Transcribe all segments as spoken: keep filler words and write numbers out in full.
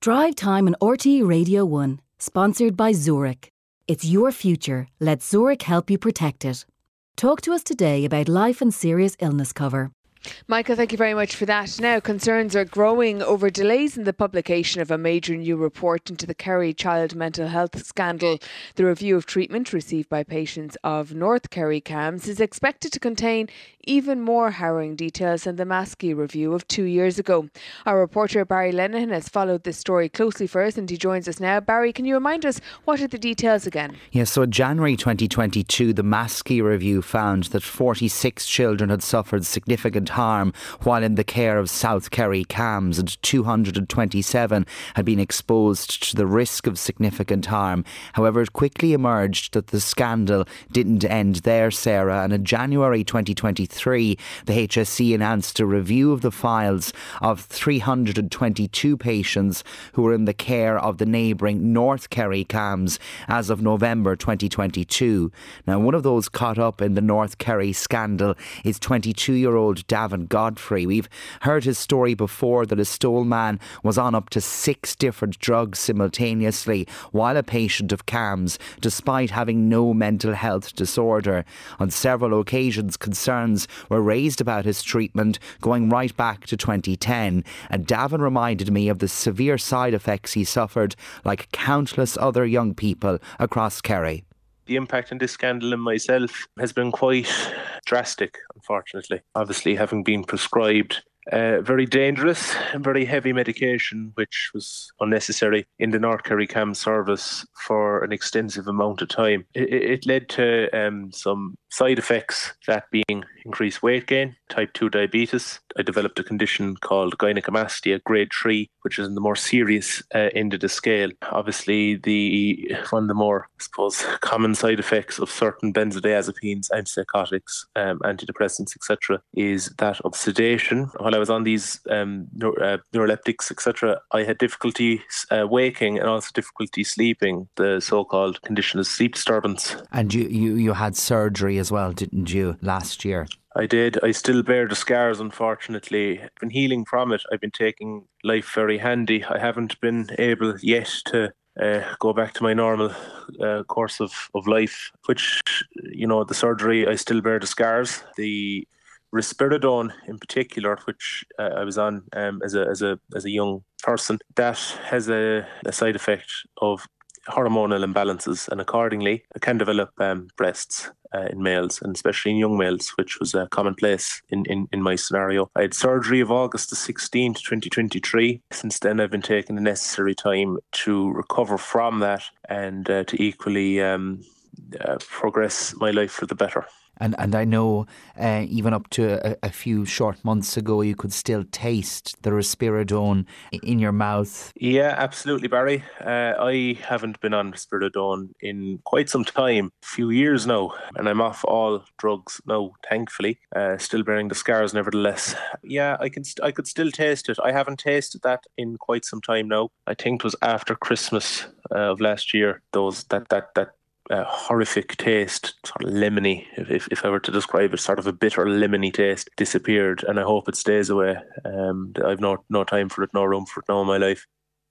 Drive Time on R T E Radio one, sponsored by Zurich. It's your future. Let Zurich help you protect it. Talk to us today about life and serious illness cover. Michael, thank you very much for that. Now, concerns are growing over delays in the publication of a major new report into the Kerry child mental health scandal. The review of treatment received by patients of North Kerry C A M S is expected to contain even more harrowing details than the Maskey review of two years ago. Our reporter Barry Lenihan has followed this story closely for us and he joins us now. Barry, can you remind us, what are the details again? Yes, so in January twenty twenty-two, the Maskey review found that forty-six children had suffered significant harm while in the care of South Kerry C A M S, and two hundred twenty-seven had been exposed to the risk of significant harm. However, it quickly emerged that the scandal didn't end there, Sarah, and in January twenty twenty-three the H S C announced a review of the files of three hundred twenty-two patients who were in the care of the neighbouring North Kerry C A M S as of November twenty twenty-two. Now, one of those caught up in the North Kerry scandal is twenty-two-year-old Davin Godfrey. We've heard his story before that a stole man was on up to six different drugs simultaneously while a patient of C A M S, despite having no mental health disorder. On several occasions, concerns were raised about his treatment going right back to twenty ten, and Davin reminded me of the severe side effects he suffered, like countless other young people across Kerry. The impact on this scandal in myself has been quite drastic, unfortunately. Obviously, having been prescribed uh, very dangerous and very heavy medication, which was unnecessary in the North Kerry C A M S service for an extensive amount of time. It, it led to um, some side effects, that being increased weight gain, type two diabetes. I developed a condition called gynecomastia grade three, which is in the more serious uh, end of the scale. Obviously, the one of the more, I suppose, common side effects of certain benzodiazepines, antipsychotics, um, antidepressants, et cetera, is that of sedation. While I was on these um, neuro, uh, neuroleptics, et cetera, I had difficulty uh, waking and also difficulty sleeping. The so-called condition is sleep disturbance. And you, you, you had surgery as well, didn't you, last year? I did. I still bear the scars, unfortunately. I've been healing from it. I've been taking life very handy. I haven't been able yet to uh, go back to my normal uh, course of, of life, which, you know, the surgery, I still bear the scars. The risperidone in particular, which uh, I was on um, as a as a as a young person, that has a, a side effect of hormonal imbalances, and accordingly it can develop um, breasts uh, in males, and especially in young males, which was uh, commonplace in, in, in my scenario. I had surgery of August the sixteenth, twenty twenty-three. Since then I've been taking the necessary time to recover from that and uh, to equally um, uh, progress my life for the better. And and I know uh, even up to a, a few short months ago, you could still taste the risperidone in your mouth. Yeah, absolutely, Barry. Uh, I haven't been on risperidone in quite some time, a few years now, and I'm off all drugs now, thankfully. Uh, still bearing the scars, nevertheless. Yeah, I can. St- I could still taste it. I haven't tasted that in quite some time now. I think it was after Christmas uh, of last year. Those that that that. Uh, horrific taste, sort of lemony, if if I were to describe it, sort of a bitter lemony taste, disappeared, and I hope it stays away. Um, I've no no time for it, no room for it now in my life.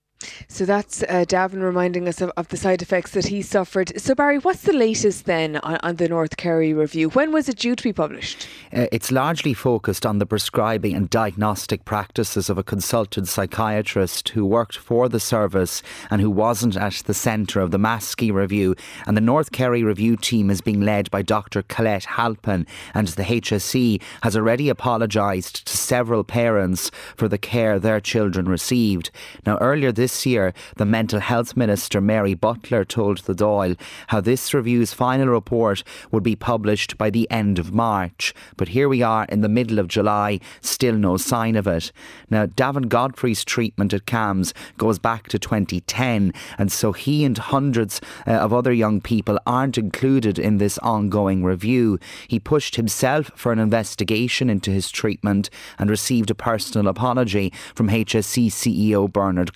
So that's uh, Davin reminding us of, of the side effects that he suffered. So Barry, what's the latest then on, on the North Kerry review? When was it due to be published? Uh, it's largely focused on the prescribing and diagnostic practices of a consultant psychiatrist who worked for the service and who wasn't at the centre of the Maskey review. And the North Kerry review team is being led by Doctor Colette Halpin, and the H S C has already apologised to several parents for the care their children received. Now, earlier this This year, the Mental Health Minister Mary Butler told the Dáil how this review's final report would be published by the end of March. But here we are in the middle of July, still no sign of it. Now, Davin Godfrey's treatment at C A M S goes back to twenty ten, and so he and hundreds uh, of other young people aren't included in this ongoing review. He pushed himself for an investigation into his treatment and received a personal apology from H S C C E O Bernard Gloucester.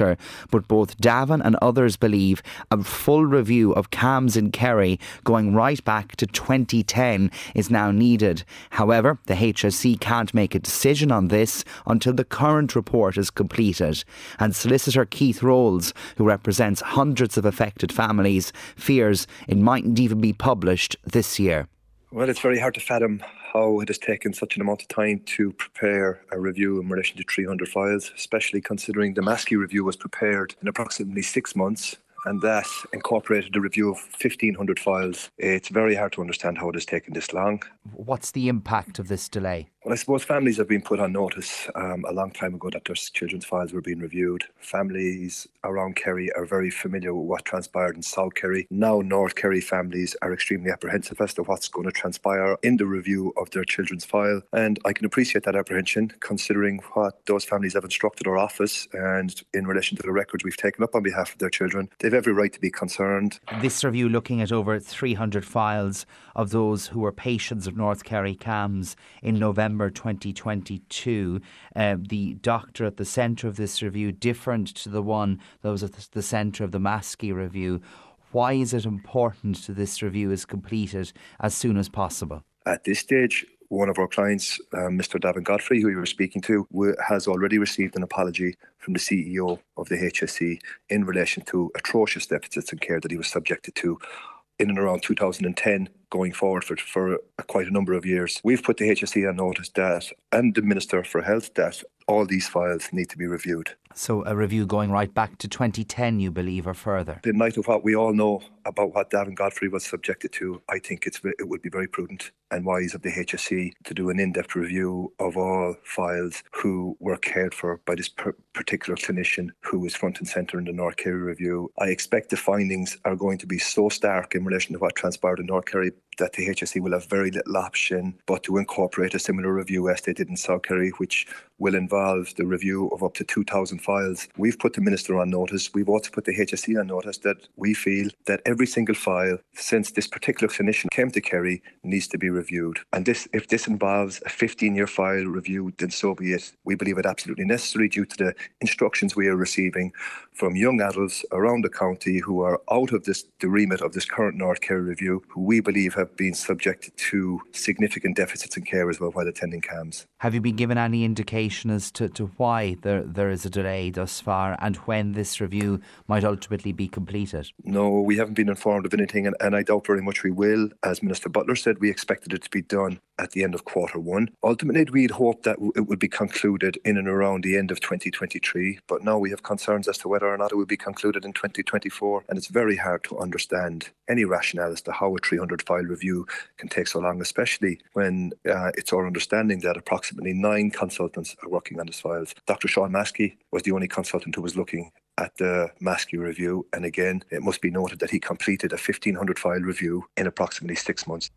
Minister, but both Davin and others believe a full review of C A M S in Kerry going right back to twenty ten is now needed. However, the H S C can't make a decision on this until the current report is completed. And Solicitor Keith Rolls, who represents hundreds of affected families, fears it mightn't even be published this year. Well, it's very hard to fathom how it has taken such an amount of time to prepare a review in relation to three hundred files, especially considering the Maskey review was prepared in approximately six months. And that incorporated a review of fifteen hundred files. It's very hard to understand how it has taken this long. What's the impact of this delay? Well, I suppose families have been put on notice um, a long time ago that their children's files were being reviewed. Families around Kerry are very familiar with what transpired in South Kerry. Now North Kerry families are extremely apprehensive as to what's going to transpire in the review of their children's file. And I can appreciate that apprehension considering what those families have instructed our office and in relation to the records we've taken up on behalf of their children. They've every right to be concerned. This review looking at over three hundred files of those who were patients of North Kerry C A M S in November twenty twenty-two. Uh, the doctor at the centre of this review different to the one that was at the centre of the Maskey review. Why is it important that this review is completed as soon as possible? At this stage, one of our clients, uh, Mister Davin Godfrey, who you were speaking to, w- has already received an apology from the C E O of the H S C in relation to atrocious deficits in care that he was subjected to in and around two thousand ten, going forward for, for a, quite a number of years. We've put the H S C on notice that, and the Minister for Health, that all these files need to be reviewed. So a review going right back to twenty ten, you believe, or further? In light of what we all know about what Davin Godfrey was subjected to, I think it's it would be very prudent and wise of the H S C to do an in-depth review of all files who were cared for by this per- particular clinician who is front and centre in the North Kerry review. I expect the findings are going to be so stark in relation to what transpired in North Kerry that the H S C will have very little option but to incorporate a similar review as they did in South Kerry, which will involve the review of up to two thousand files. We've put the Minister on notice. We've also put the H S C on notice that we feel that every single file since this particular clinician came to Kerry needs to be reviewed. And this, if this involves a fifteen-year file review, then so be it. We believe it absolutely necessary due to the instructions we are receiving from young adults around the county who are out of this, the remit of this current North Kerry review, who we believe have been subjected to significant deficits in care as well while attending C A M S. Have you been given any indication as to, to why there there is a delay thus far and when this review might ultimately be completed? No, we haven't been informed of anything, and, and I doubt very much we will. As Minister Butler said, we expected it to be done at the end of quarter one. Ultimately, we'd hoped that it would be concluded in and around the end of twenty twenty-three, but now we have concerns as to whether or not it will be concluded in twenty twenty-four, and it's very hard to understand any rationale as to how a three hundred file review can take so long, especially when uh, it's our understanding that approximately nine consultants are working on these files. Doctor Sean Maskey was the only consultant who was looking at the Maskey review, and again, it must be noted that he completed a fifteen hundred file review in approximately six months.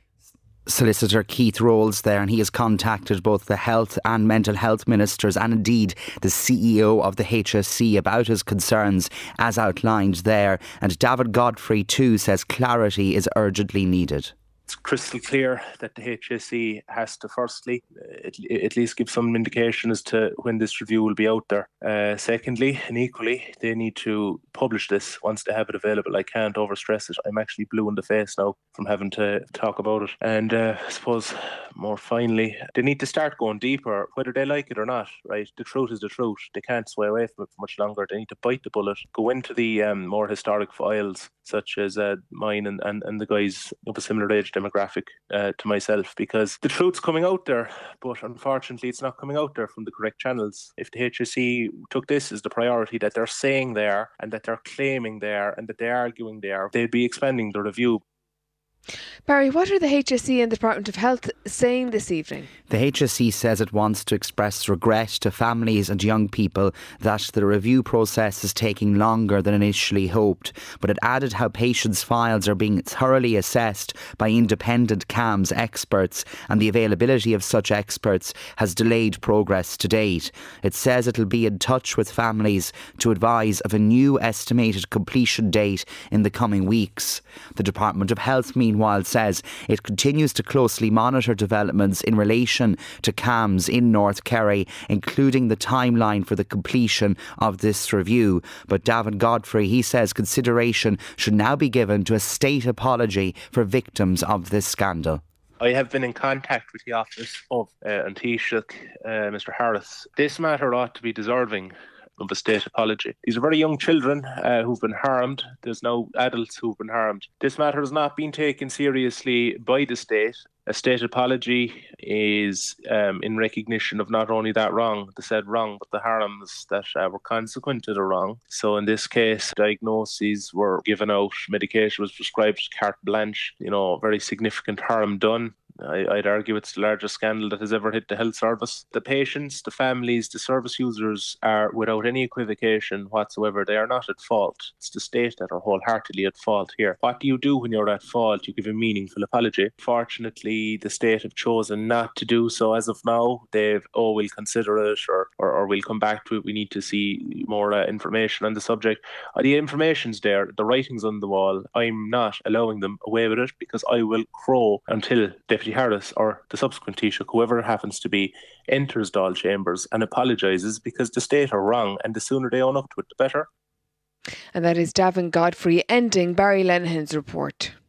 Solicitor Keith Rolls there, and he has contacted both the health and mental health ministers and indeed the C E O of the H S C about his concerns as outlined there. And David Godfrey too says clarity is urgently needed. It's crystal clear that the H S C has to firstly uh, at, at least give some indication as to when this review will be out there. Uh, secondly, and equally, they need to publish this once they have it available. I can't overstress it. I'm actually blue in the face now from having to talk about it. And uh, I suppose more finally, they need to start going deeper, whether they like it or not, right? The truth is the truth. They can't sway away from it for much longer. They need to bite the bullet, go into the um, more historic files, such as uh, mine and, and, and the guys of a similar age demographic uh, to myself, because the truth's coming out there, but unfortunately it's not coming out there from the correct channels. If the H S C took this as the priority that they're saying there and that they're claiming there and that they're arguing there, they'd be expanding the review. Barry, what are the H S C and the Department of Health saying this evening? The H S C says it wants to express regret to families and young people that the review process is taking longer than initially hoped, but it added how patients' files are being thoroughly assessed by independent C A M S experts, and the availability of such experts has delayed progress to date. It says it'll be in touch with families to advise of a new estimated completion date in the coming weeks. The Department of Health, meanwhile, meanwhile says it continues to closely monitor developments in relation to C A M S in North Kerry, including the timeline for the completion of this review. But Davin Godfrey, he says consideration should now be given to a state apology for victims of this scandal. I have been in contact with the office of uh, An Taoiseach, uh, Mister Harris. This matter ought to be deserving of a state apology. These are very young children uh, who've been harmed. There's no adults who've been harmed. This matter has not been taken seriously by the state. A state apology is um, in recognition of not only that wrong, the said wrong, but the harms that uh, were consequent to the wrong. So in this case, diagnoses were given out, medication was prescribed, carte blanche, you know, very significant harm done. I, I'd argue it's the largest scandal that has ever hit the health service. The patients, the families, the service users are, without any equivocation whatsoever, they are not at fault. It's the state that are wholeheartedly at fault here. What do you do when you're at fault? You give a meaningful apology. Fortunately, the state have chosen not to do so as of now. They've, oh, we'll consider it, or, or, or we'll come back to it. We need to see more uh, information on the subject. Uh, the information's there, the writing's on the wall. I'm not allowing them away with it, because I will crow until Deputy Harris or the subsequent Taoiseach, whoever it happens to be, enters Dáil Chambers and apologises, because the state are wrong, and the sooner they own up to it, the better. And that is Davin Godfrey ending Barry Lenihan's report.